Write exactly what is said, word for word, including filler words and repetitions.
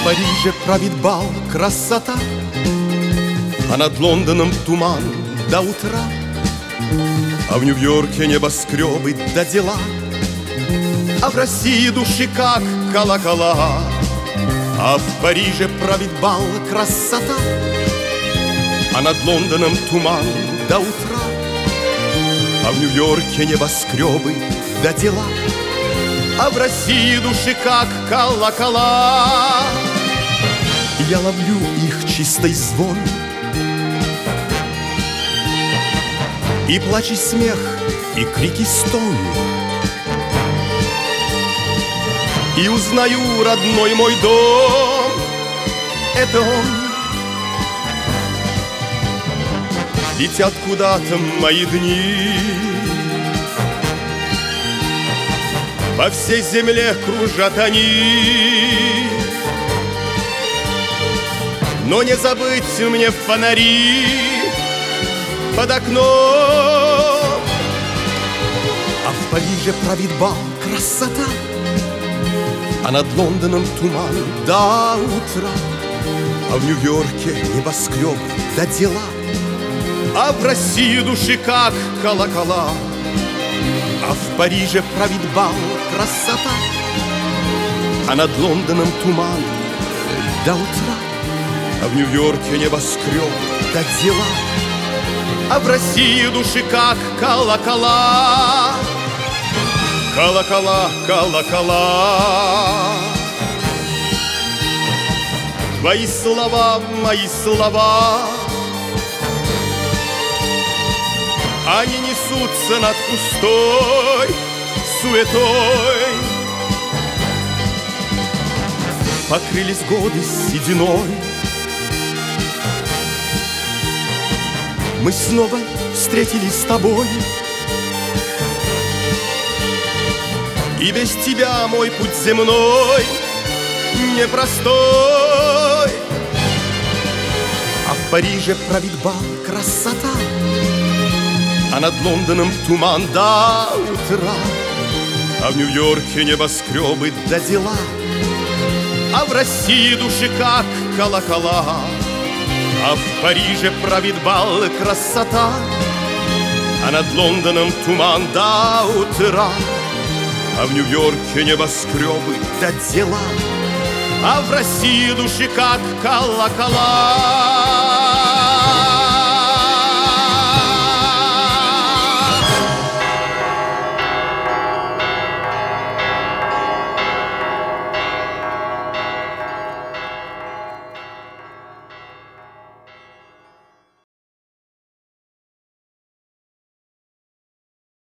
Париже правит бал красота, а над Лондоном туман до утра, а в Нью-Йорке небоскребы да дела, а в России души как колокола. А в Париже правит бал красота, а над Лондоном туман до утра, а в Нью-Йорке небоскребы да дела, а в России души как колокола. Я ловлю их чистый звон, и плач, и смех, и крики, стон, и узнаю родной мой дом. Это он. Летят куда-то мои дни, по всей земле кружат они, но не забыть мне фонари под окном. А в Париже правит бал красота, а над Лондоном туман до утра, а в Нью-Йорке небоскреб да дела, а в России души как колокола. А в Париже правит бал красота, а над Лондоном туман до утра, а в Нью-Йорке небоскреб да дела, а в России души как колокола. Колокола, колокола. Твои слова, мои слова, они несутся над пустой суетой. Покрылись годы сединой, мы снова встретились с тобой, и без тебя мой путь земной непростой. А в Париже правит бал красота, а над Лондоном туман до утра, а в Нью-Йорке небоскребы да дела, а в России души как колокола. А в Париже правит бал красота, а над Лондоном туман до утра, а в Нью-Йорке небоскребы да дела, а в России души как колокола.